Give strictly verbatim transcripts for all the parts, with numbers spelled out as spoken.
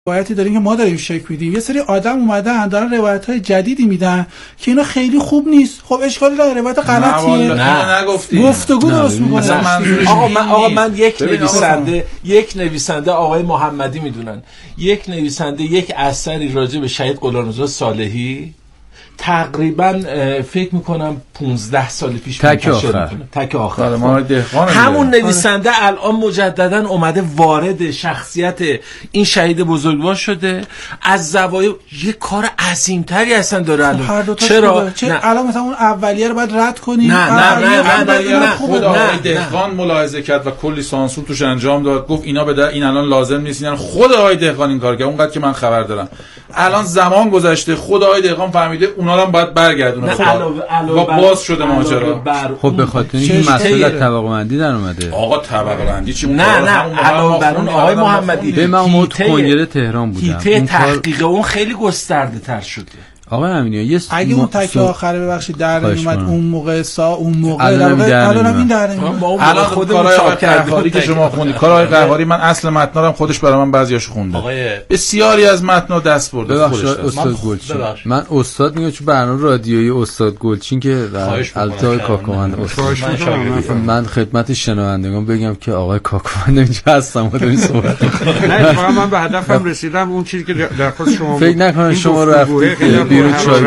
روایتی داریم که ما داریم شکل میدیم. یه سری آدم اومدن دارن روایت‌های جدیدی میدن که اینا خیلی خوب نیست. خب اشکالی نداره، روایت غلطیه. نه نگفتی. گفتگو درست می‌کنه. آقا من آقا من یک نویسنده یک نویسنده آقای محمدی میدونن. یک نویسنده یک اثری راجع به شهید غلامرضا صالحی تقریبا فکر میکنم پانزده سال پیش تک آخر تک آخر همون نویسنده الان مجددا اومده وارد شخصیت این شهید بزرگوار شده، از زوایای یه کار عظیم‌تری اصلا داره الان. چرا چه الان مثلا اون اولیه رو باید رد کنی؟ نه نه نه نه نه خود آقای دهقان ملاحظه کرد و کلی سانسور توش انجام داد، گفت اینا بده این الان لازم نیست. یعنی خود آقای دهقان این کار کرد، اونقدر که من خبر دارم. الان زمان گذشته، خود آقای دهقان فهمیده اونا رو هم باید برگردونه. و باز شده ماجرا. خب به خاطر این مسئله طبقه بندی در اومده. آقا طبقه بندی چی؟ نه نه علاوه بر اون آقای محمدی به من موت کنگره تهران بودم. هیته تحقیق اون خیلی گسترده تر شده. آقای امینی یه اگه اون تکه آخره ببخشید در نمیومد اون موقع سا اون موقع الان هم این در نمیومد. الان خودمون چاپ کردیم که شما خوندید کارهای قهاری، من اصل متنا رو خودش برای من بعضیاشو خونده. بسیاری از متنا دست برده خودش. استاد گلچین من استاد میگم چون برنامه رادیویی استاد گلچین که التای کاکوان استاد من خدمت شنوندگان بگم که آقای کاکوان اینجا هستم و دارین صحبت نه واقعا من به هدفم رسیدم. اون چیزی که در خود شما فکر نکنم شما رفتید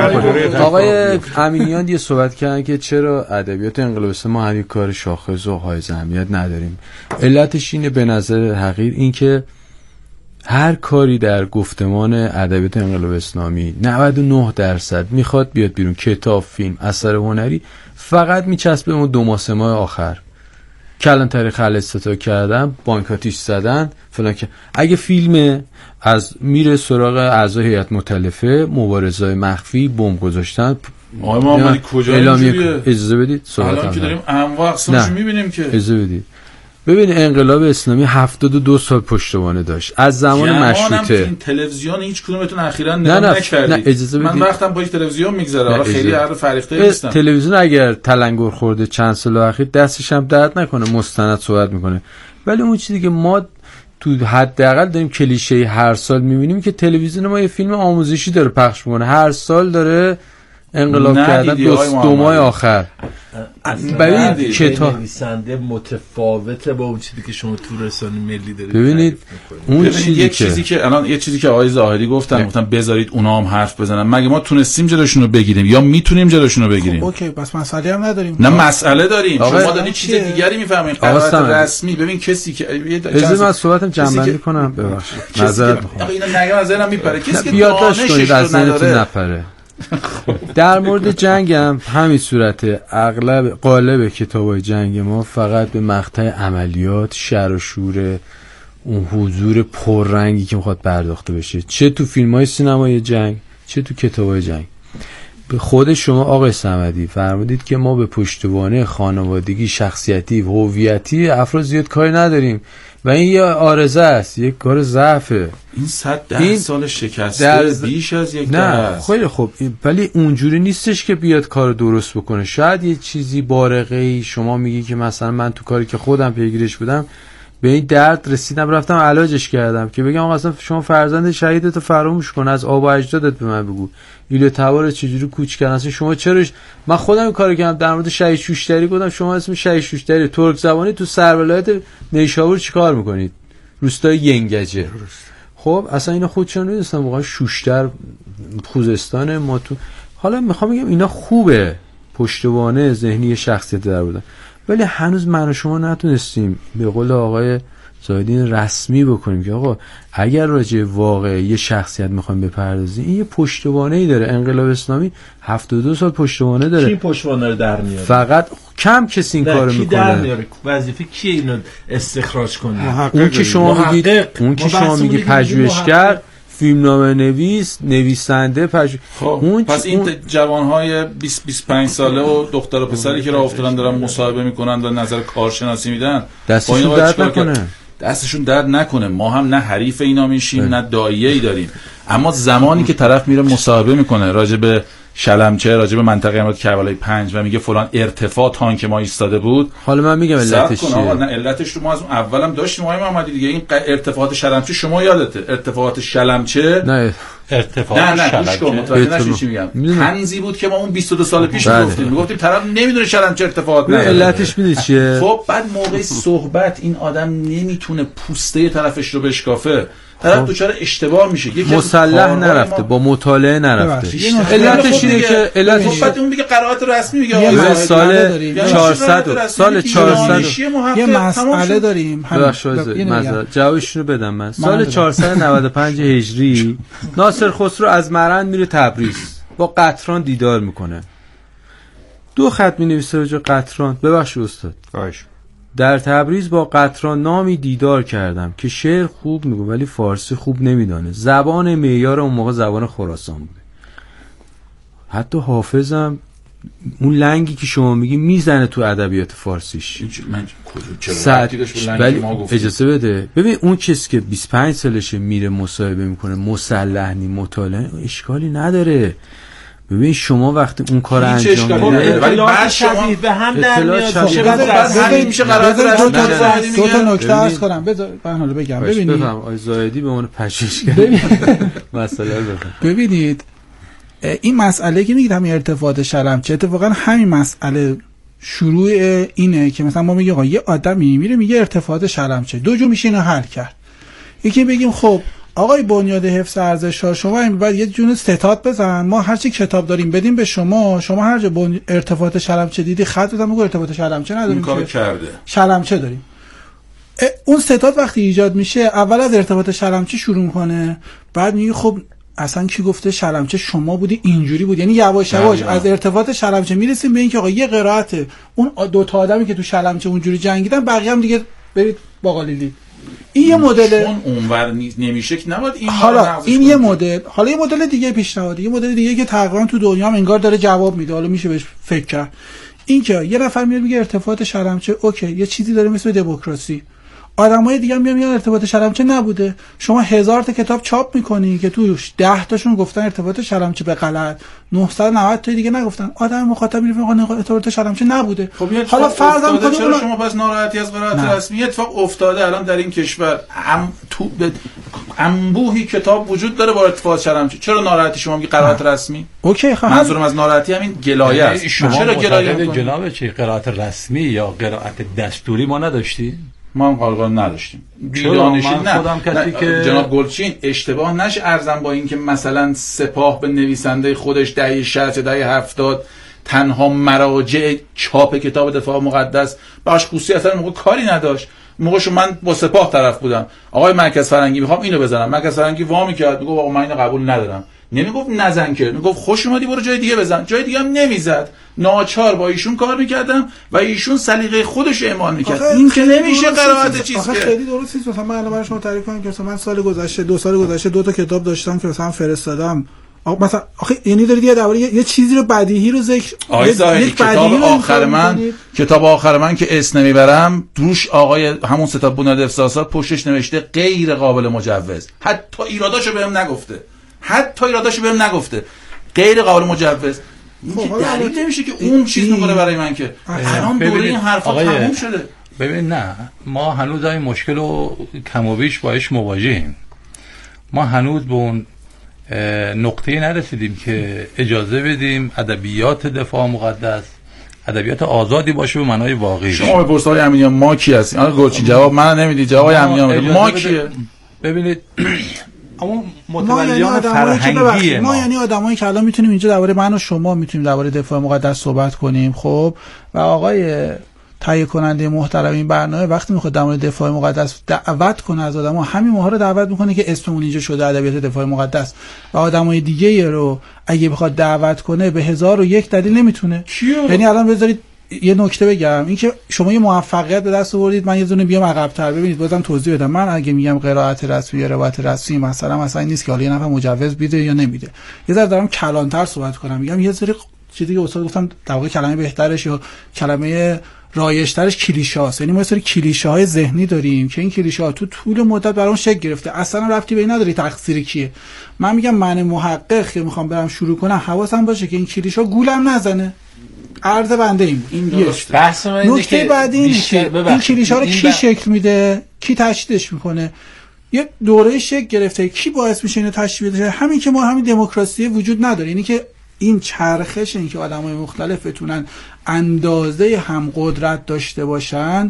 آقای امینیان یه صحبت کردن که چرا ادبیات انقلاب اسلامی ما همین کار شاخص و حائز اهمیت نداریم. علتش اینه به نظر حقیر این که هر کاری در گفتمان ادبیات انقلاب اسلامی نود و نه درصد میخواد بیاد بیرون، کتاب، فیلم، اثر هنری، فقط میچسبه اون دو ماه سه ماه آخر. کلانتری خل استتا کردن، بانکاتیش زدن فلان. که اگه فیلم از میره سراغ اعضای هیئت مؤتلفه، مبارزای مخفی، بمب گذاشتن، آقای محمدی کجا اینجوریه؟ اجازه بدید صحبت الان که داریم انواع اقسامش میبینیم که اجازه بدید. ببین انقلاب اسلامی هفتاد و دو سال پشتوانه داشت از زمان مشروطه. این تلویزیون هیچ کدومتون اخیراً نگاه نکردید؟ من وقتم با تلویزیون میگذره، حالا خیلی هر فریخته نیستم. تلویزیون اگر تلنگر خورده چند سال اخیر دستش هم درد نکنه، مستند صحبت میکنه. ولی اون چیزی که ما تو حداقل داریم کلیشه هر سال میبینیم که تلویزیون ما یه فیلم آموزشی داره پخش میکنه، هر سال داره انقلاب کردن دو, دو ماه آخر. ببین کتاب نویسنده متفاوته با اون چیزی که شما تو رسانه ملی دارید. ببینید اون چیزی یک چیزی که الان یه چیزی که آقای زاهدی گفتن گفتن بذارید اونا هم حرف بزنن، مگه ما تونستیم جلوشون رو بگیریم یا میتونیم جلوشون رو بگیریم؟ خب اوکی بس مسئله هم نداریم. نه مسئله داریم، شما دارید چیز دیگری میفهمین. قرارات رسمی ببین کسی که اجازه من صحبتم جمع بندی کنم ببخشید معذرت میخوام. اینا نگاه نظرم میپره کسی که دانشش رو نداره نپره. در مورد جنگ هم همین صورته. اغلب قالب کتابای جنگ ما فقط به مقطع عملیات، شر و شور، اون حضور پررنگی که میخواد پرداخته بشه، چه تو فیلم‌های سینمای جنگ چه تو کتابای جنگ. به خود شما آقای صمدی فرمودید که ما به پشتوانه خانوادگی، شخصیتی، هویتی افراد زیاد کاری نداریم و این یه عارضه است، یک کار ضعفه. این صد ده سال شکسته ز... بیش از یک نه خیلی خوب، ولی اونجوری نیستش که بیاد کار درست بکنه. شاید یه چیزی بارقه‌ای شما میگی که مثلا من تو کاری که خودم پیگیرش بودم به این درد رسیدم رفتم علاجش کردم که بگم آقا اصلا شما فرزند شهیدتو فراموش کن، از آب و اجدادت به من بگو ایله تبار چجوری کوچ کردن. اصلا شما چرا من خودم این کارو کردم در مورد شهید شوشتری گفتم شما اسم شهید شوشتری ترک زبانی تو سرولایت نیشابور چیکار میکنید؟ روستای ینگجه. خب اصلا اینا خودشون میدونستن واقعا شوشتر خوزستان ما تو. حالا میخوام بگم اینا خوبه، پشتوانه ذهنی شخصیت در بودن، ولی هنوز من و شما نتونستیم به قول آقای زاهدی رسمی بکنیم که آقا اگر راجع واقعی یه شخصیت میخوایم بپردازیم این یه پشتوانه‌ای داره. انقلاب اسلامی هفتاد و دو سال پشتوانه داره. کی پشتوانه رو در میاره؟ فقط کم کسی این کارو میکنه. کی در میاره؟ وظیفه کیه اینو استخراج کنه؟ اون که شما میگید اون که شما میگی پژوهشگر، فیلمنامه نویس، نویسنده، پژوه. خب اون پس این اون... جوانهای بیست بیست و پنج ساله و دختر و پسری که راه افتادن دارن مصاحبه میکنن و نظر کارشناسی میدن، دستشون درد نکنه. دستشون درد نکنه. ما هم نه حریف اینا میشیم نه داعیه‌ای داریم، اما زمانی که طرف میره مصاحبه میکنه راجع به شلمچه راجع به منطقه امارات کربلای پنج و میگه فلان ارتفاع تانک ما ایستاده بود. حالا من میگم علتش چیه. نه علتش رو ما از اون اولم داشتیم آقای محمدی دیگه. این ارتفاعات شلمچه شما یادته ارتفاعات شلمچه نه ارتفاعات نه نه شلمچه متوجه نشید چی میگم. تنزی بود که ما اون بیست و دو سال پیش گفتیم میگفتیم طرف نمیدونه شلمچه ارتفاعات نه علتش میدونی چیه. خب بعد موقع صحبت این آدم نمیتونه پوسته طرفش رو بشکافه، طرف دوچار اشتباه میشه. یکی مسلح نرفته با مطالعه نرفته. علتش اینه که علتش بعد اون میگه قرائت رسمی میگه سال چهارصد سال چهارصد یه مسئله داریم. همین جوابش رو بدم من. سال چهارصد و نود و پنج هجری ناصر خسرو از مرند میره تبریز با قطران دیدار میکنه. دو خط مینویسه راجع قطران. ببخشید استاد. خواهش. در تبریز با قطران نامی دیدار کردم که شعر خوب میگه ولی فارسی خوب نمیدانه. زبان معیار اون موقع زبان خراسان بوده. حتی حافظم اون لنگی که شما میگی میزنه تو ادبیات فارسیش. من سعد ولی اجازه بده. ببین اون کسی که بیست و پنج سالشه میره مصاحبه میکنه مسلح نی مطالعه اشکالی نداره. ببین شما وقتی اون کار انجام میدید ولی بعد شما به هم در میاد بعد همین میشه قرار دو تا نکته عرض کنم. بذار من حالا بگم. ببینید بفهم آقای زاهدی به اون پژوهشگر مسئله رو بفهم. ببینید این مسئله که میگید همین ارتفاعات شلمچه اتفاقا همین مسئله شروع اینه که مثلا ما میگیم آقا یه آدمی میره میگه ارتفاعات شلمچه دو جو میشه اینو حل کرد. یکی بگیم خب آقای بنیاد حفظ ارزش‌ها شما این بعد یه جون ستاد بزن ما هر چی کتاب داریم بدیم به شما، شما هر جا بن... ارتفاعات شلمچه دیدی خط بزن بگو ارتفاعات شلمچه نداریم که کار کرده شلمچه داریم. اون ستاد وقتی ایجاد میشه اول از ارتفاعات شلمچه شروع میکنه، بعد میگه خب اصلا کی گفته شلمچه شما بودی اینجوری بود، یعنی یواش یواش از ارتفاعات شلمچه میرسیم به اینکه آقا یه قرائت اون دو تا آدمی که تو شلمچه اونجوری جنگیدن بقیه هم دیگه برید باقالیلی. این یه مدل چون اونور نمیشه که نباید این حالا این یه مدل. حالا یه مدل دیگه پیشنهاد، یه مدل دیگه که تقریبا تو دنیا هم انگار داره جواب میده، حالا میشه بهش فکر کرد. این که یه نفر میاد میگه ارتفاعات شلمچه اوکی یه چیزی داره مثل دموکراسی، آدمای دیگه میان میگن ارتفاعات شلمچه نبوده. شما هزار تا کتاب چاپ میکنی که توش ده تاشون گفتن ارتفاعات شلمچه به غلط، نهصد و نود تا دیگه نگفتن. آدم مخاطب میگه آقا ارتفاعات شلمچه نبوده. خب حالا فرض کنید چرا شما پس ناراحتی از قرائت رسمی؟ اتفاق افتاده الان در این کشور ام تو انبوهی کتاب وجود داره با ارتفاعات شلمچه. چرا ناراحتی شما میگی قرائت رسمی؟ اوکی خب منظورم از ناراحتی همین گلایه است. چرا گلایه جناب چه قرائت رسمی یا قرائت دستوری ما نداشتیم؟ ما هم قالقان نداشتیم. بیدانشی نه. خودم کسی که جناب گلچین اشتباه نشه ارزم با این که مثلا سپاه به نویسنده خودش دهه شصت دهه هفتاد تنها مراجع چاپ کتاب دفاع مقدس باش خوسی اصلا موقع کاری نداشت. موقعش من با سپاه طرف بودم. آقای مرکز فرنگی میخوام اینو بزنم. مرکز فرنگی وا میکرد میگه آقا من اینو قبول ندارم. نمیگفت نزن که، میگفت خوش اومدی برو جای دیگه بزن. جای دیگه هم نمیزد. ناچار با ایشون کار میکردم و ایشون سلیقه خودش رو اعمال میکرد. این که نمیشه قرائت چیز که خیلی درست نیست. مثلا من الان برای شما تعریف کنم که مثلا من سال گذشته دو سال گذشته دو تا کتاب داشتم که مثلا فرستادم. آقا مثلا آخه یعنی دارید یه درباره یه چیزی رو بدیهی رو ذکر یک کتاب آخر من کتاب آخر من که اسم نمیبرم روش آقای همون ستاد بنیاد افساسات پشتش نوشته غیر قابل مجوز. حتی ایراداشو بهم نگفته. حتی ایراداشو بهم نگفته. غیر قابل مجوز. این دلیل نمیشه که اون چیز میکنه برای من که الان دوره این حرفا تموم شده. ببین نه ما هنوز این مشکل رو کم و بیش باش مواجهیم. ما هنوز به اون نقطه‌ای نرسیدیم که اجازه بدیم ادبیات دفاع مقدس ادبیات آزادی باشه به معنای واقعی. شما بپرسید آقای امینیان ما کی هستیم؟ آقا گلچین جواب من نمیدی. جواب امینیان ما کیه؟ ببینید اما متولیان فرهنگی ما یعنی آدمایی که الان میتونیم اینجا درباره من و شما میتونیم درباره دفاع مقدس صحبت کنیم. خب و آقای تهیه کننده محترم این برنامه وقتی میخواد در مورد دفاع مقدس دعوت کنه از آدما همین ماها رو دعوت میکنه که اسممون اینجا شده ادبیات دفاع مقدس و آدمای دیگه رو اگه بخواد دعوت کنه به هزار و یک دلیل نمیتونه. یعنی الان بذارید یه نکته بگم، این که شما یه موفقیت به دست آوردید من یه دونه بیام عقب‌تر. ببینید بازم توضیح بدم. من اگه میگم قرائت رسمی یا روایت رسمی مثلا مثلا این نیست که حالا یه نفر مجوز بیده یا نمیده. یه ذره دارم کلانتر صحبت کنم. میگم یه ذره چیزی که استاد گفتم در واقع کلمه بهترش یا کلمه رایج‌ترش کلیشه هاست. یعنی ما یه سری کلیشه های ذهنی داریم که این کلیشه ها تو طول مدت برام شکل گرفته، اصلا ربطی به این نداره تقصیر کیه. من میگم من محقق که میخوام برم شروع کنم حواسم باشه که این کلیشه ها گولم نزنه. عرض بنده این این درسته. بحث من اینه که بعد اینه که این کلیشه ها رو کی شکل میده، کی تشدیدش میکنه. یه دوره شکل گرفته، کی باعث میشه اینو تشدید بشه؟ همین که ما همین دموکراسی وجود نداره. یعنی که این چرخش، این که آدمای مختلف بتونن اندازه هم قدرت داشته باشن،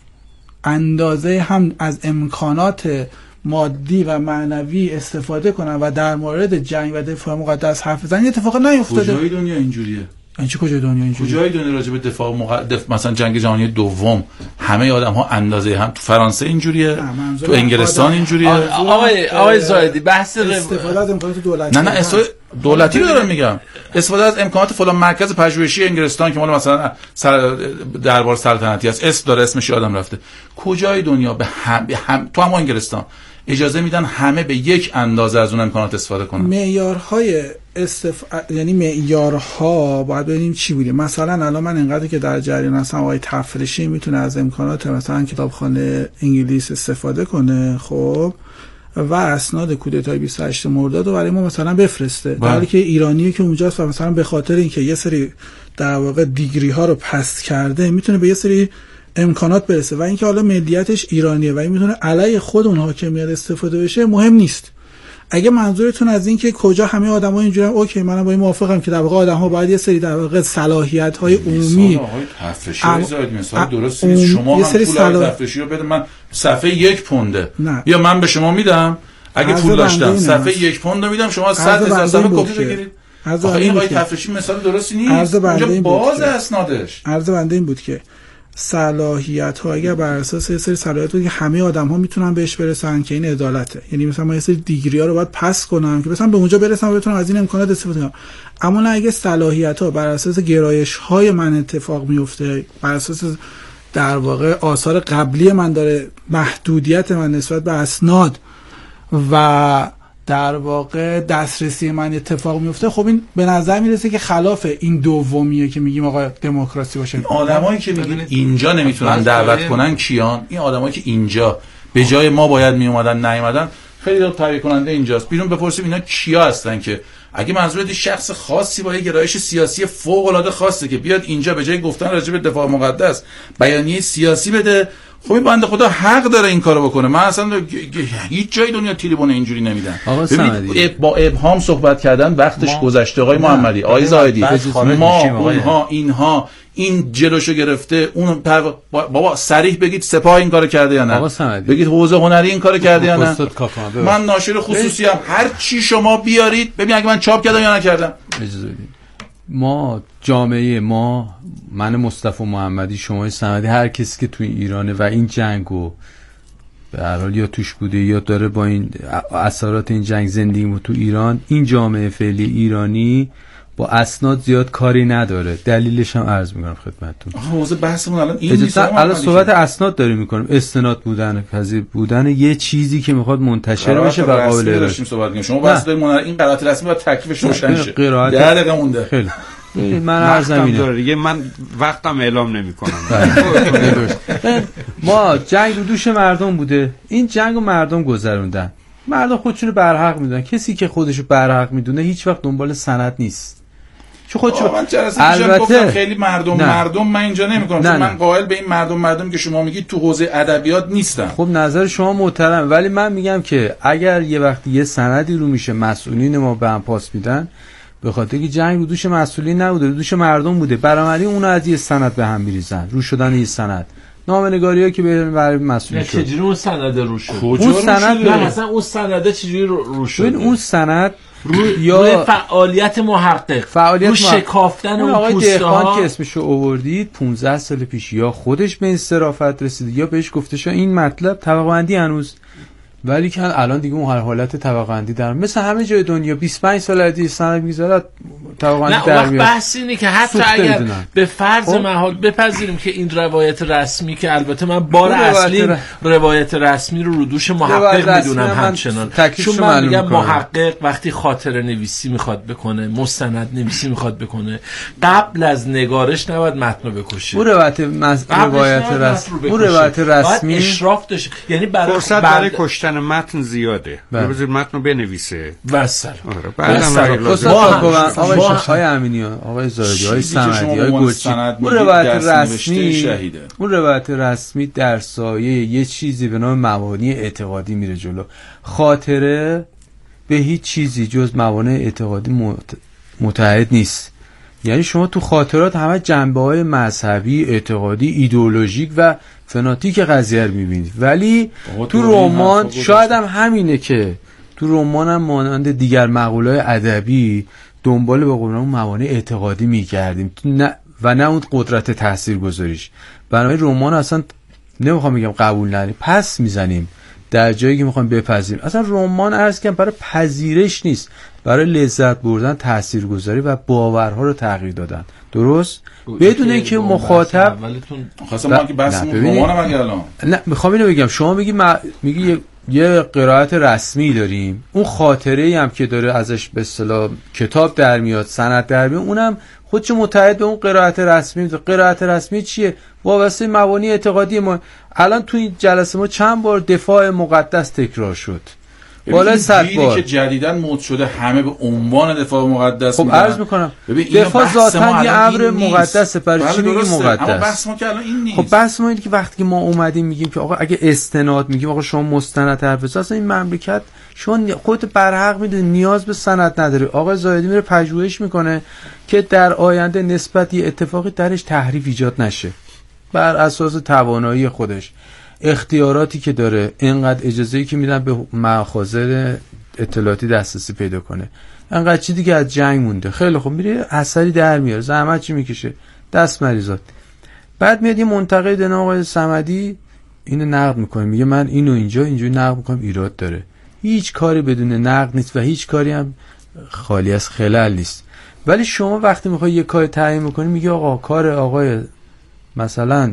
اندازه هم از امکانات مادی و معنوی استفاده کنن و در مورد جنگ و دفاع مقدس حرف بزنن، این اتفاق نیفتاده. کجای دنیا اینجوریه؟ این چه کجای دنیا اینجوریه؟ کجای دنیا راجع به دفاع مقدس مثلا جنگ جهانی دوم همه آدم ها اندازه هم، تو فرانسه اینجوریه، تو انگلستان اینجوریه. آقای آقای زاهدی بحث استفاده از امکانات دولتی، نه نه استفاده دولتی رو دارم میگم، استفاده از امکانات فلان مرکز پژوهشی انگلستان که مال مثلا دربار سلطنتی است، اسم داره، اسمش یادم رفته. کجای دنیا به هم, به هم تو هم انگلستان اجازه میدن همه به یک اندازه از اون امکانات استفاده کنن؟ معیارهای استف... یعنی معیارها باید ببینیم چی بوده. مثلا الان من اینقدر که در جریان هستم، آقای تفریشی میتونه از امکانات مثلا کتابخانه انگلیس استفاده کنه، خب، و اسناد کودتای بیست و هشتم مرداد رو برای ما مثلا بفرسته، در حالی که ایرانیه که اونجاست و مثلا به خاطر اینکه یه سری در واقع دیگری ها رو پست کرده میتونه به یه سری امکانات برسه و اینکه حالا ملیتش ایرانیه و این میتونه علیه خود اون حاکمیت استفاده بشه مهم نیست. اگه منظورتون از این که کجا همه آدم‌ها اینجوریان، اوکی، منم با این موافقم که در واقع آدم‌ها باید یه سری در واقع صلاحیت‌های عمومی، آقای تفریشی زاید مثلا درست نیست. شما هم پول صلاح... تفریشی رو بده، من صفحه یک پونده نه. یا من به شما میدم اگه پول داشتم صفحه یک پوند رو میدم، شما صد هزار صفحه کپی بگیرید. آخه این آقای تفریشی مثلا درستی نیست. اونجا باز اسنادش. عرض بنده این بود که صلاحیت ها اگر بر اساس یه سری صلاحیت بود که همه آدم ها میتونن بهش برسن که این عدالته، یعنی مثلا من یه سری دیگری ها رو باید پس کنم که مثلا به اونجا برسم و بتونم از این امکانات استفاده کنم. اما نه اگه صلاحیت ها بر اساس گرایش های من اتفاق میفته، بر اساس در واقع آثار قبلی من داره، محدودیت من نسبت به اسناد و در واقع دسترسی من اتفاق میفته، خب این به نظر میرسه که خلاف این دومیه که میگیم آقا دموکراسی باشه. آدمایی که میگن اینجا نمیتونن دعوت کنن کیان؟ این آدمایی که اینجا به جای ما باید میومدن نیومدن، خیلی دو تایید کننده اینجاست. بیرون بپرسیم اینا کیا هستن که اگه منظورت شخص خاصی با یه گرایش سیاسی فوق العاده خاصه که بیاد اینجا به جای گفتن راجع به دفاع مقدس بیانیه سیاسی بده، خب این بنده خدا حق داره این کارو بکنه. من اصلا هیچ جای دنیا تریبون اینجوری نمیدن. ببینید با ابهام صحبت کردن وقتش گذشته. آقای محمدی، آقای زاهدی، ما اونها اینها این جلوشو گرفته، اون بابا صریح بگید سپاه این کارو کرده یا نه، بگید حوزه هنری این کارو کرده یا نه. من ناشر خصوصی ام، هر چی شما بیارید ببین اگه من چاپ کردم یا نکردم. اجازه بدید. ما جامعه ما، من مصطفی محمدی، شما صمدی، هر کسی که توی ایرانه و این جنگو به هر حال یا توش بوده یا داره با این اثرات این جنگ زندگی و تو ایران، این جامعه فعلی ایرانی با اسناد زیاد کاری نداره. دلیلش هم عرض میکنم خدمتتون. حوزه بحثمون الان این نیست. الان صحبت اسناد داریم میکنیم، استناد بودن، پذیر بودن یه چیزی که میخواد منتشر بشه و قابل ارائه صحبت کنیم. شما بحث دارید این قرائت رسمی و تکلیفش روشن شه. ده دقیقه مونده. خیلی من عرض اینه دیگه من وقتم اعلام نمی‌کنم. ما جنگ رو دوش مردم بوده، این جنگو مردم گذروندن، مردم خودشونو برحق میدونن. کسی که خودشو برحق میدونه هیچ وقت دنبال سند نیست. چون خودشو من البته گفتم خیلی مردم نه. مردم من اینجا نمی‌کنم، چون من قائل به این مردم مردم که شما میگید تو حوزه ادبیات نیستن. خب نظر شما محترم، ولی من میگم که اگر یه وقتی یه سندی رو میشه مسئولین ما به هم پاس میدن، به خاطر که جنگ رو دوش مسئولین نبوده، رو دوش مردم بوده، برآمدی اونو از یه سند به هم میریزن، رو شدن یه سند، نامه‌نگاری‌ها که برای مسئولین شد. چجوری اون سند رو شد؟ اون سند نه مثلا اون سند چجوری رو شد؟ ببین اون سند روی یا فعالیت محقق، فعالیت رو شکافتن اون آقای پوسته ها که اسمشو آوردید پانزده سال پیش، یا خودش به این صرافت رسیده یا بهش گفته شد این مطلب طبقه بندی هنوز، ولی که الان دیگه اون هر حالت طبقه بندی در مثل همه جای دنیا بیست و پنج سال دیگه سند میگذره توانایی نه در وقت میاد. بحث اینه که حتی اگر بدونن. به فرض خب. محال بپذیریم که این روایت رسمی که البته من بار اصلی ر... روایت رسمی رو رو دوش محقق میدونم همچنان، چون من میگم محقق وقتی خاطره نویسی میخواد بکنه، مستند نویسی میخواد بکنه، قبل از نگارش نباید متن رو بکشه. اون روایت مز... روایت رسمی اون روایت رسمی اشراف داشت، یعنی برای فرصت برای کشتن متن زیاده. بذار متن رو بنویسه. وسر. آره بعدم آقای آقای امینی، آقای زاهدی، آقای صمدی، آقای گلچین، اون روایت رسمی اون روایت رسمی در سایه یه چیزی به نام موانع اعتقادی میره جلو. خاطره به هیچ چیزی جز موانع اعتقادی متعهد نیست. یعنی شما تو خاطرات همه جنبه‌های مذهبی، اعتقادی، ایدئولوژیک و فناتیک قضیه رو می‌بینید، ولی تو رمان شاید هم همینه که تو رمان هم مانند دیگر مقوله‌های ادبی دنبال به قول اون موانع اعتقادی می‌کردیم نه و نه اون قدرت تاثیرگذاریش. بنابراین رمان اصلا نمیخوام بگم قبول نداریم، پس میزنیم در جایی که میخوایم بپذیریم. اصلا رمان عرض کنم برای پذیرش نیست، برای لذت بردن، تاثیرگذاری و باورها رو تغییر دادن. درست؟ بدون اینکه مخاطب خواستم ما که بس رمانم اگه الان نه میخوام اینو بگم، شما میگی ما... میگی یه... یه قرائت رسمی داریم، اون خاطره‌ای هم که داره ازش به اصطلاح کتاب در میاد، سند در میاد، اونم خودش متحد به اون قرائت رسمی میده. قرائت رسمی چیه؟ وابسته مبانی اعتقادی ما. الان تو این جلسه ما چند بار دفاع مقدس تکرار شد، بالا صد بار که جدیدن مود شده همه به عنوان دفاع مقدس خب میگن. عرض میکنم دفاع ذاتاً یه امر مقدسه، برای چی میگیم مقدس؟ اما بحث ما که الان این نیست. خب بحث ما اینه که وقتی که ما اومدیم میگیم که آقا اگه استناد میگیم آقا شما مستند حرف بزن، اصلا این مملکت شما خودت برحق میدونی نیاز به سند نداری. آقا زاهدی میره پژوهش میکنه که در آینده نسبت یه اتفاقی درش تحریف ایجاد نشه، بر اساس توانایی خودش، اختیاراتی که داره، اینقدر اجازه‌ای که میدن به مخازن اطلاعاتی دسترسی پیدا کنه، اینقدر چیزی که از جنگ مونده، خیلی خوب میره اثری در میاره، زحمت چی میکشه، دست مریضات. بعد میاد یه منتقد نام آقای صمدی اینو نقد میکنه، میگه من اینو اینجا اینجوری نقد میکنم، ایراد داره. هیچ کاری بدون نقد نیست و هیچ کاری هم خالی از خلل نیست. ولی شما وقتی میخوای یه کار تعیین میکنی میگه آقا کار آقای مثلا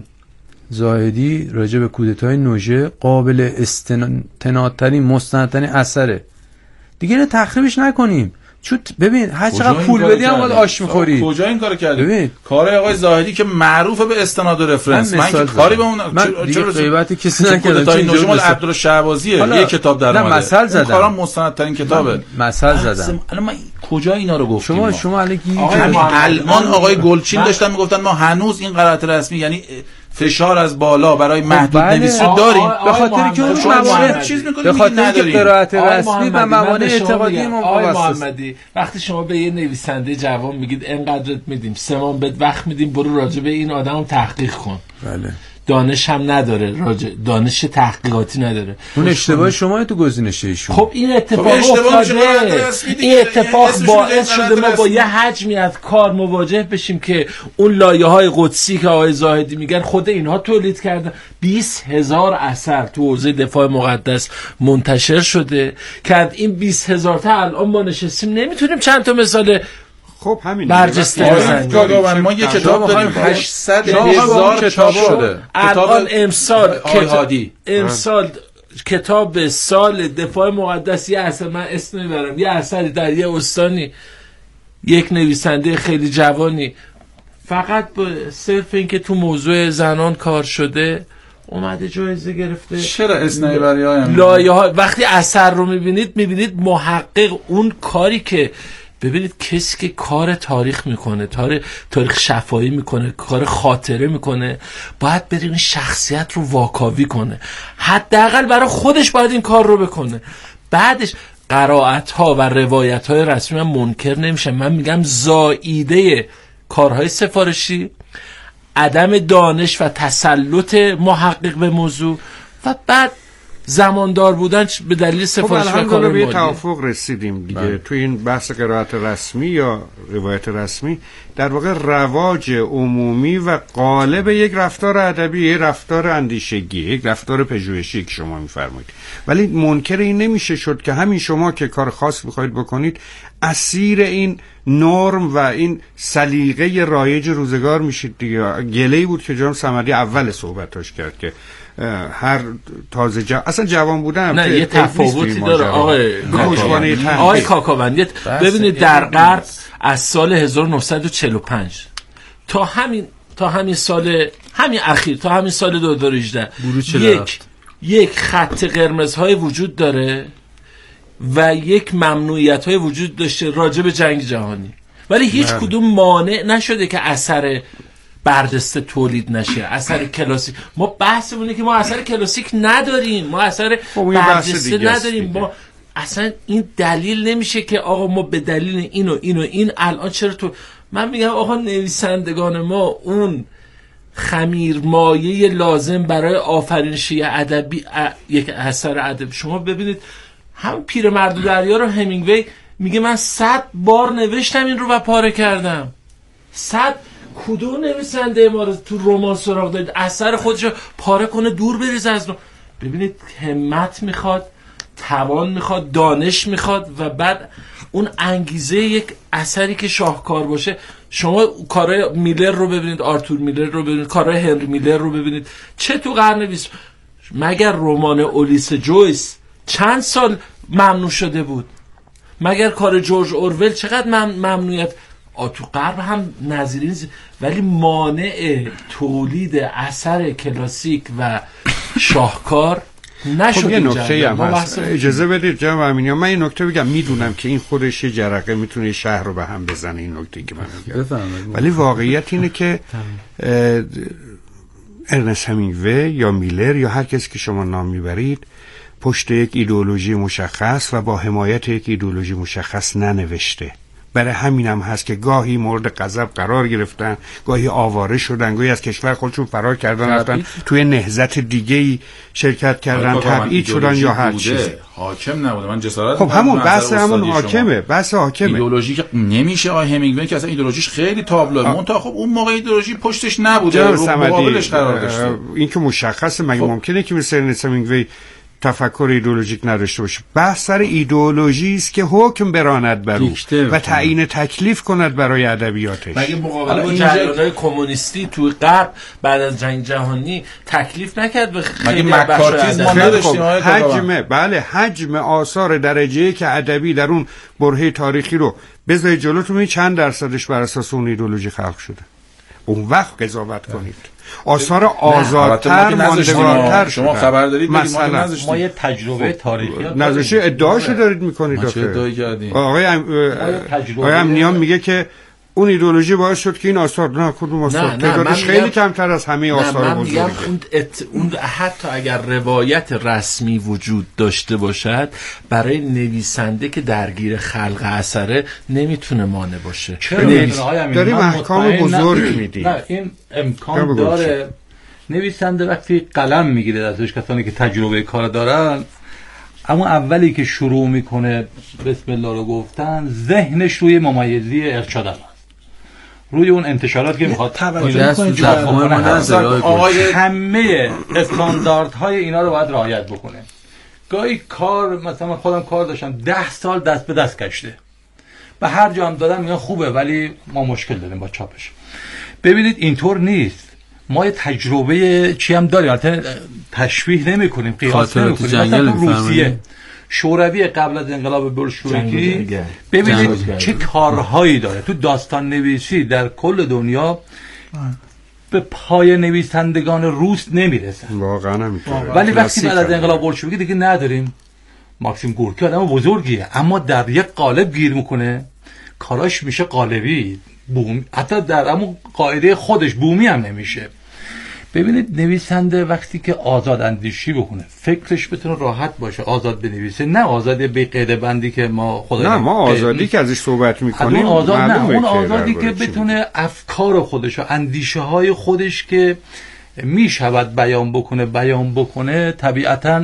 زاهدی راجع به کودتای نوژه قابل استنادترین مستندترین اثره، دیگه نه تخریبش نکنیم. چون ببین هر چقدر پول بدی هم باید آش می‌خوری. کجا این کارو کردی؟ ببین کار آقای زاهدی که معروفه به استناد و رفرنس، من, من که کاری به اون چرا غیبت کسی نکردم. تا این نوجه مال عبدالشهبازیه، یه کتاب در اومده. من مثال زدم. کارا مستندترین کتابه. مثال زدم. الان من کجا اینا رو گفتیم؟ شما شما الان الان آقای گلچین داشتن میگفتن ما هنوز این قرائت رسمی یعنی فشار از بالا برای محدود نویسی داریم، به خاطر که اون موانع چیز میکنه، به خاطر که قرائت رسمی و موانع اعتقادی ما آقای محمدی وقتی شما به یه نویسنده جوان میگید اینقدرت میدیم، سمان بهت وقت میدیم، برو راجع به این آدم تحقیق کن، بله دانش هم نداره، راجع دانش تحقیقاتی نداره، اون اشتباه شما تو گزینش ایشون. خب این اتفاق افتاده، این اتفاق باعث شده ما با یه حجمی از کار مواجه بشیم که اون لایه‌های قدسی که آقای زاهدی میگن خود اینها تولید کردن. بیست هزار اثر تو حوزه دفاع مقدس منتشر شده که از این بیست هزار تا الان ما نشستیم نمیتونیم چند تا مثال خب همین برجسته بزنیم. ما یه کتاب داریم هشتصد هزار چاپ شده. الان امسال کتاب امسال کتاب سال دفاع مقدس یه اثر، من اسم میبرم، یه اثری در یه استانی یک نویسنده خیلی جوانی فقط به صرف اینکه تو موضوع زنان کار شده اومده جایزه گرفته. چرا اسم نمیبری؟ لایه ها وقتی اثر رو میبینید میبینید محقق اون کاری که ببینید کسی که کار تاریخ میکنه، تاریخ تاریخ شفاهی میکنه، کار خاطره میکنه، باید بره این شخصیت رو واکاوی کنه، حداقل برای خودش باید این کار رو بکنه. بعدش قرائت ها و روایت های رسمی من منکر نمیشم، من میگم زائیده کارهای سفارشی، عدم دانش و تسلط محقق به موضوع و بعد زماندار بودن به دلیل سفارش خب و کار مالی. به توافق رسیدیم دیگه تو این بحث قرائت رسمی یا روایت رسمی. در واقع رواج عمومی و غالب یک رفتار ادبی، یک رفتار اندیشگی، یک رفتار پژوهشی که شما میفرمایید، ولی منکر این نمیشه شد که همین شما که کار خاص میخواید بکنید اسیر این نرم و این سلیقه رایج روزگار میشید دیگه. گله‌ای بود که جناب صمدی اول صحبتاش کرد که هر تازه جو... اصلا جوان بودن نه یه تفاوتی داره آقای کاکاوند. آقای کاکاوند ببینید در غرب از سال هزار و نهصد و چهل و پنج تا همین تا همین سال همین اخیر تا همین سال دو هزار و هجده یک یک خط قرمزهای وجود داره و یک ممنوعیت‌های وجود داشته راجع به جنگ جهانی، ولی هیچ بله. کدوم مانع نشده که اثر بردسته تولید نشه، اثر کلاسیک. ما بحثمونه که ما اثر کلاسیک نداریم، ما اثر بردسته نداریم. ما اصلا این دلیل نمیشه که آقا ما به دلیل این و این و این الان چرا تو. من میگم آقا نویسندگان ما اون خمیر مایه لازم برای آفرینش ادبی یک اثر ادبی، شما ببینید هم پیرمرد دریا رو همینگوی میگه من صد بار نوشتم این رو و پاره کردم. صد کدوم نویسنده ما رو تو رمان سراغ دارید اثر خودش رو پاره کنه دور بریزه از رو؟ ببینید همت میخواد، توان میخواد، دانش میخواد و بعد اون انگیزه یک اثری که شاهکار باشه. شما کارهای میلر رو ببینید، آرتور میلر رو ببینید، کارهای هنری میلر رو ببینید، چه تو قرن بیست مگر رمان اولیس جویس چند سال ممنوع شده بود؟ مگر کار جورج اورول چقدر مم... ممنوعیت آ تو غرب هم نظیری نیست، ولی مانع تولید اثر کلاسیک و شاهکار نشد. خب یه نکته هم هست، اجازه بدید جناب امینیان من این نکته بگم. میدونم که این خودش یه جرقه میتونه شهر رو به هم بزنه این نکته که من میگم، ولی واقعیت اینه که ارنست همینگوی یا میلر یا هر کسی که شما نام میبرید پشت یک ایدئولوژی مشخص و با حمایت یک ایدئولوژی مشخص ننوشته. برای همین هم هست که گاهی مورد غضب قرار گرفتن، گاهی آواره شدن، گاهی از کشور خودشون فرار کردن، رفتن توی نهضت دیگه‌ای شرکت کردن، تبعید شدن یا هر چیزی. حاکم نبوده. من جسارت خب همون بحث همون حاکمه، بحث حاکمه. ایدئولوژی که نمیشه آقای همینگوی که اصلا ایدئولوژیش خیلی تابلوه. منتها خب اون موقع ایدئولوژی پشتش نبوده، رو مقابلش قرار داشته. این که مشخصه. مگه خب. ممکنه که مثل ارنست همینگوی تفکر ایدئولوژیک نداشته باشه؟ بحث سر ایدئولوژی است که حکم براند بر او و تعیین تکلیف کند برای ادبیاتش. مگه مقابله با جریان‌های کمونیستی توی غرب بعد از جنگ جهانی تکلیف نکرد به خیلی مکارتیسم ما نداشتیم؟ حجم بله حجم آثار درجه‌ای که ادبی در اون برهه تاریخی رو بذارید جلوتون، چند درصدش بر اساس اون ایدئولوژی خلق شده؟ اون وقت قضاوت کنید. آثار آزادتر، ماندگارتر. شما خبر دارید مثلا ما یه تجربه تاریخی نذاشته ادعاشو دارید میکنید. ما چه ادعایی کردیم؟ آقای آقای امینیان میگه که اون ایدئولوژی باعث شد که این آثار نه کدوم آثار تعدادش خیلی کمتر از همه آثار بزرگه. اون, ات... اون حتی اگر روایت رسمی وجود داشته باشد برای نویسنده که درگیر خلق اثره نمیتونه مانع باشه. نویس... داریم احکام بزرگ میدیم. نه این امکان داره. نویسنده وقتی قلم میگیره ازش، کسانی که تجربه کار دارن، اما اولی که شروع میکنه بسم الله رو گفتن، ذهنش روی ممیزی ارشاد است، روی اون انتشارات که میخواد توجه کنید. آقای همه استانداردهای اینا رو باید رعایت بکنه. گاهی کار مثلا من خودم کار داشتم ده سال دست به دست کشته، به هر جا هم دادم میگن خوبه ولی ما مشکل داریم با چاپش. ببینید اینطور نیست. ما یه تجربه چی هم داریم، البته تشبیه نمی کنیم، قیاس نمی کنیم. مثلا روسیه شوروی قبل از انقلاب بلشویکی ببینید چه کارهایی داره تو داستان نویسی در کل دنیا به پای نویسندگان روس نمیرسه واقعا نمیتونه. ولی وقتی بعد از انقلاب بلشویکی دیگه نداریم. ماکسیم گورکی آدم بزرگیه اما در یک قالب گیر میکنه، کاراش میشه قالبی، بوم، حتی در همون قاعده خودش بومی هم نمیشه. ببینید نویسنده وقتی که آزاد اندیشی بکنه، فکرش بتونه راحت باشه، آزاد بنویسه، نه آزادی به قید بندی که ما خدا نه ما آزادی که ازش صحبت میکنیم، اون آزاد نه، اون آزادی که بتونه افکار خودش و اندیشه های خودش که میشود بیان بکنه بیان بکنه، طبیعتاً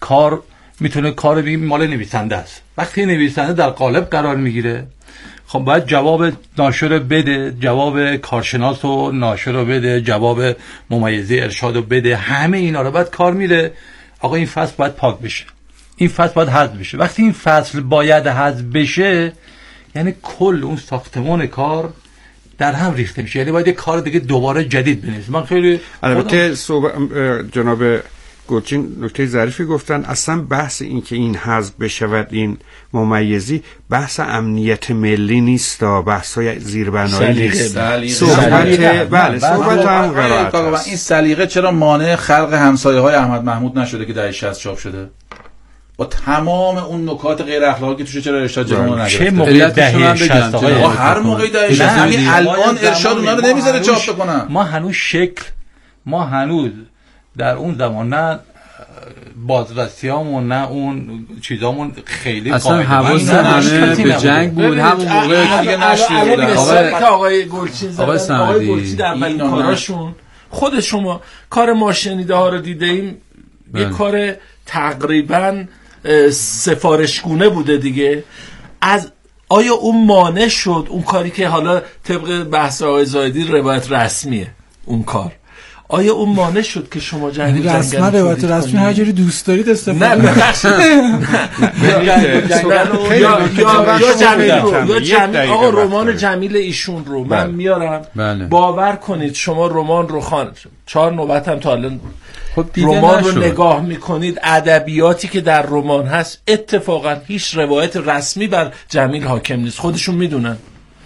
کار میتونه کار بگیم مال نویسنده است. وقتی نویسنده در قالب قرار میگیره خب باید جواب ناشر رو بده، جواب کارشناس و ناشر رو بده، جواب ممیزه ارشاد رو بده، همه اینا رو بعد کار میره آقا این فصل باید پاک بشه، این فصل باید حذف بشه. وقتی این فصل باید حذف بشه یعنی کل اون ساختمان کار در هم ریخته میشه، یعنی باید یک کار دیگه دوباره جدید بنویسه. من خیلی البته صحبت جناب گلچین نکته ظریفی گفتن. اصلا بحث این که این حذف بشود این ممیزی بحث امنیت ملی نیست، بحث های زیربنایی نیست. صحبت بله صحبت هم قرائت. این سلیقه چرا مانع خلق همسایه های احمد محمود نشده که دهه شصت چاپ شده؟ با تمام اون نکات غیر اخلاقی که توش چرا ارشاد جلو نگرفته؟ چه موقع دهه شصت آقا هر موقعی دهه شصت همین الان ارشاد اونا رو نمیذاره چاپ بکنن. ما هنوز شکل ما هنوز در اون زمان نه بازرسیامون نه اون چیزامون خیلی اصلا حواس همه به جنگ بود. همون موقع دیگه نشده بود. آقای گلچین زدن، آقای گلچین در اولین کاراشون خود شما کار ما شنیده ها رو دیده ایم، یه کار تقریبا سفارشگونه بوده دیگه. از آیا اون مانع شد اون کاری که حالا طبق بحث آقای زاهدی روایت رسمیه اون کار، آیا اون مانع شد که شما جنگ جنگل رسما روایت رسمی هر جوری دوست دارید استفاده نه یا جمیل رو یا جمیل آقا رمان جمیل ایشون رو من میارم باور کنید شما رمان رو خان چهار نوبت هم تا الان رمان رو نگاه میکنید ادبیاتی که در رمان هست اتفاقا هیچ روایت رسمی بر جمیل حاکم نیست، خودشون میدونن.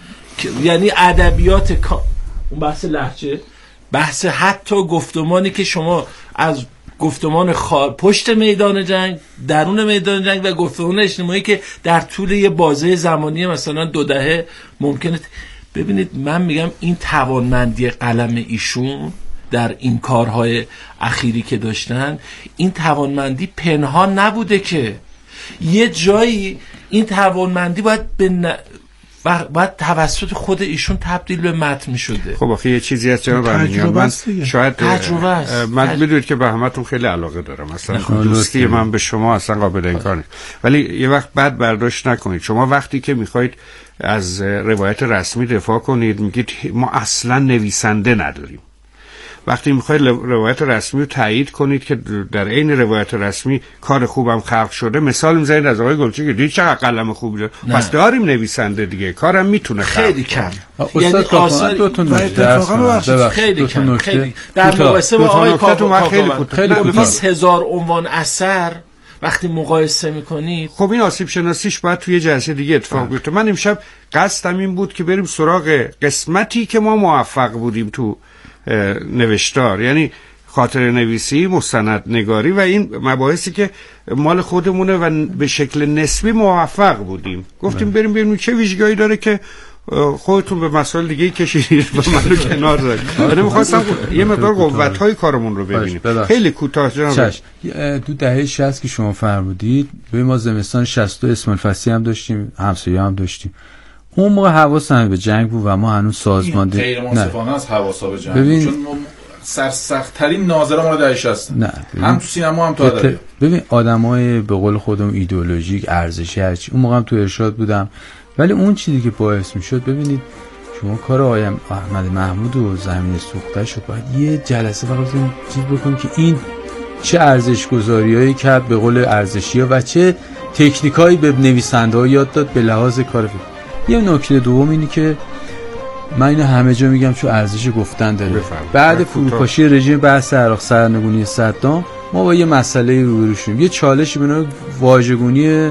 یعنی ادبیات اون بحث لهجه، بحث حتی گفتمانی که شما از گفتمان خار... پشت میدان جنگ، درون میدان جنگ و گفتمان اجتماعی که در طول یه بازه زمانی مثلا دو دهه ممکنه. ببینید من میگم این توانمندی قلم ایشون در این کارهای اخیری که داشتن، این توانمندی پنهان نبوده که یه جایی این توانمندی باید به ن... باید توسط خود ایشون تبدیل به متن می‌شده. خب آخه یه چیزی هست جناب امینیان، من شاید تجربه است. من میدونید که به همتون خیلی علاقه دارم، اصلا دوستی من به شما اصلا قابل انکار نیست، ولی یه وقت بد برداشت نکنید. شما وقتی که میخواید از روایت رسمی دفاع کنید میگید ما اصلا نویسنده نداریم. وقتی میخواید روایت رسمی رو تایید کنید که در عین روایت رسمی کار خوبم خلق شده، مثال میزنید از آقای گلچین که دید چقدر قلم خوبی داره، پس داریم نویسنده دیگه، کارم میتونه خیلی کم. یعنی آثار دوتون اتفاقا خیلی کم، خیلی در مقایسه با آقای کاکاوان خیلی بیست هزار عنوان اثر وقتی مقایسه میکنید. خب این آسیب شناسیش باید توی جلسه دیگه اتفاق بیفته. من امشب قصدم این بود که بریم سراغ قسمتی که ما موفق بودیم تو نوشتار، یعنی خاطر نویسی، مستند نگاری و این مباحثی که مال خودمونه و به شکل نسبی موفق بودیم. گفتیم بریم ببینیم چه ویژگی‌هایی داره که خودتون به مسائل دیگه کشیدید و منو کنار زدید. من می‌خواستم یه مقدار قوت‌های کارمون رو ببینیم. خیلی کوتاه جناب. تو دهه شصت که شما فرمودید، ببین ما زمستان شصت و دو اسماعیل فصیح هم داشتیم، همسایه هم داشتیم. اون موقع حواس همه به جنگ بود و ما هنوز سازمانده غیر منصفانه از حواسا به جنگ ببین... چون سرسخت ترین ناظران ما دهه شصت نه هم تو سینما هم تو ادبیات. ببین آدمای به قول خودم ایدئولوژیک ارزشی هرچی، اون موقع هم تو ارشاد بودم، ولی اون چیزی که باعث میشد ببینید شما کار آقای احمد محمود و زمین سوخته شد باید یه جلسه فقط چیز بکنیم که این چه ارزش گذاریایی کرد به قول ارزشی‌ها و چه تکنیکایی به نویسنده‌ها یاد داد به لحاظ کار فکر. یه نکته دوم اینی که من اینو همه جا میگم چون ارزش گفتن داره. بعد فروپاشی رژیم بحث عراق، سرنگونی صدام، ما با یه مسئله روبرو شدیم، یه چالشی به نوع واژگونی،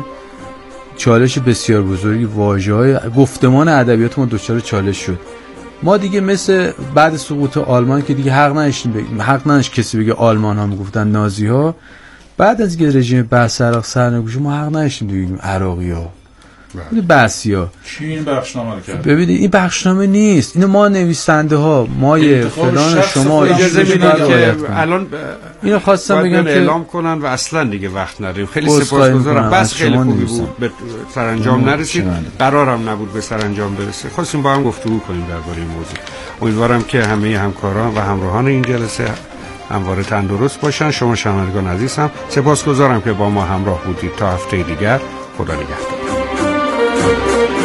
چالش بسیار بزرگی، واژه‌های گفتمان ادبیات ما دچار چالش شد. ما دیگه مثل بعد سقوط آلمان که دیگه حق نداشتیم بگیم، حق نداشت کسی بگه آلمان ها میگفتن نازی ها، بعد از اینکه رژیم بحث عراق سرنگونی شد ما حق نداشتیم بگیم عراقی ها این بحثیا. کی این بخشنامه رو کرد؟ ببینید این بخشنامه نیست، اینو ما نویسنده ها، ما فلان شما اجازه میدید که الان اینو خواستم بگم که اعلام کنن و اصلا دیگه وقت نداریم. خیلی سپاسگزارم، بس خیلی خوبی بود، به سرانجام نرسید، قرارم نبود به سرانجام برسه. خواستیم با هم گفتگو کنیم درباره این موضوع. امیدوارم که همه همکاران و همراهان این جلسه همواره تندرست باشن. شما شنوندگان عزیزم سپاسگزارم که با ما همراه بودید. تا هفته دیگر، خدا نگهدار.